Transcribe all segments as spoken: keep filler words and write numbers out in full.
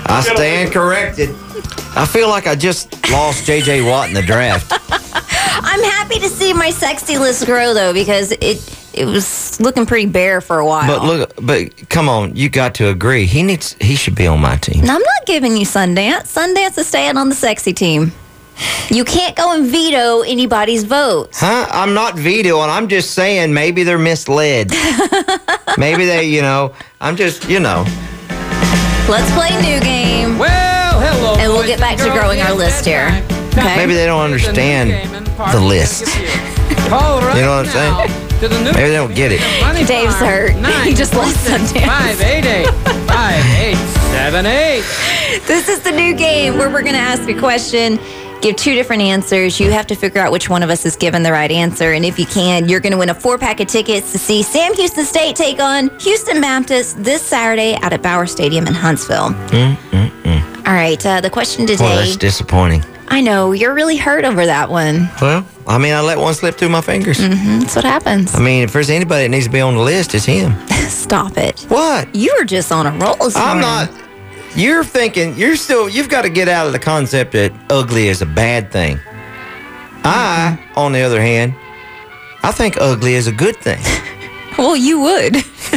I stand corrected. I feel like I just lost J J Watt in the draft. I'm happy to see my sexy list grow, though, because it it was looking pretty bare for a while. But look, but come on, you got to agree. He needs. He should be on my team. And I'm not giving you Sundance. Sundance is staying on the sexy team. You can't go and veto anybody's votes. Huh? I'm not vetoing. I'm just saying maybe they're misled. Maybe they, you know, I'm just, you know. Let's play new game. Well, hello. And we'll get back to growing our list here. Okay? Maybe they don't understand the list. You know what I'm saying? Maybe they don't get it. Dave's hurt. He just lost Sundance. five eight eight, five eight seven eight. This is the new game where we're going to ask a question, give two different answers. You have to figure out which one of us is given the right answer. And if you can, you're going to win a four-pack of tickets to see Sam Houston State take on Houston Baptist this Saturday out at Bauer Stadium in Huntsville. Mm, mm, mm. All right, uh, the question today. Well, that's disappointing. I know, you're really hurt over that one. Well, I mean, I let one slip through my fingers. Mm-hmm, that's what happens. I mean, if there's anybody that needs to be on the list, it's him. Stop it. What? You were just on a roll this I'm morning. not. You're thinking, you're still, you've got to get out of the concept that ugly is a bad thing. Mm-hmm. I, on the other hand, I think ugly is a good thing. Well, you would.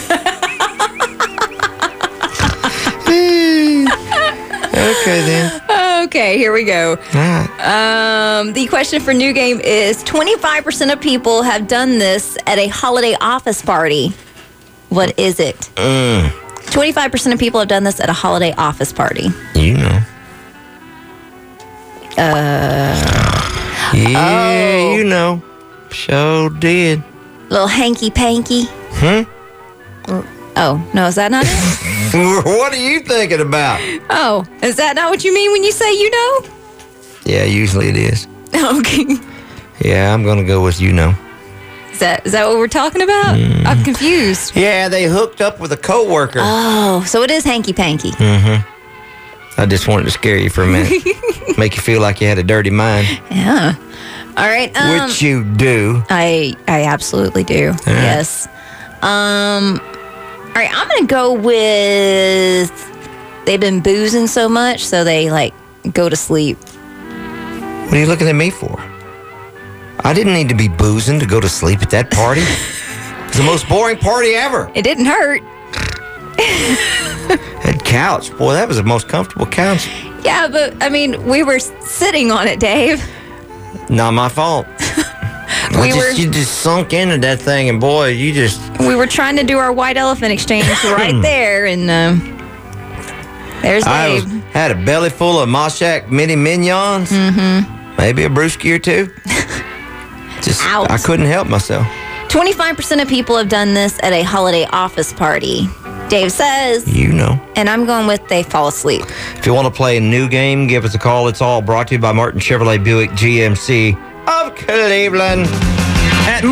Okay, then. Okay, here we go. All right. Um, the question for new game is twenty-five percent of people have done this at a holiday office party. What is it? Mm. twenty-five percent of people have done this at a holiday office party. You know. Uh. Yeah, Oh. you know. Sure did. Little hanky-panky. Hmm? Oh, no, is that not it? What are you thinking about? Oh, is that not what you mean when you say you know? Yeah, usually it is. Okay. Yeah, I'm going to go with you know. Is that is that what we're talking about? Mm. I'm confused. Yeah, they hooked up with a coworker. Oh, so it is hanky-panky. Mm-hmm. I just wanted to scare you for a minute. Make you feel like you had a dirty mind. Yeah. All right. Um, Which you do. I I absolutely do. right. Yes. Um. All right. I'm gonna go with. They've been boozing so much, so they like go to sleep. What are you looking at me for? I didn't need to be boozing to go to sleep at that party. It's the most boring party ever. It didn't hurt. That couch, boy, that was the most comfortable couch. Yeah, but I mean, we were sitting on it, Dave. Not my fault. We I just, were- You just sunk into that thing, and boy, you just. We were trying to do our white elephant exchange right there, and um, there's I was, Dave. had a belly full of Moshak mini minions. Mm-hmm. Maybe a brewski or two. Just, Ouch. I couldn't help myself. twenty-five percent of people have done this at a holiday office party. Dave says, You know. and I'm going with they fall asleep. If you want to play a new game, give us a call. It's all brought to you by Martin Chevrolet Buick G M C of Cleveland. At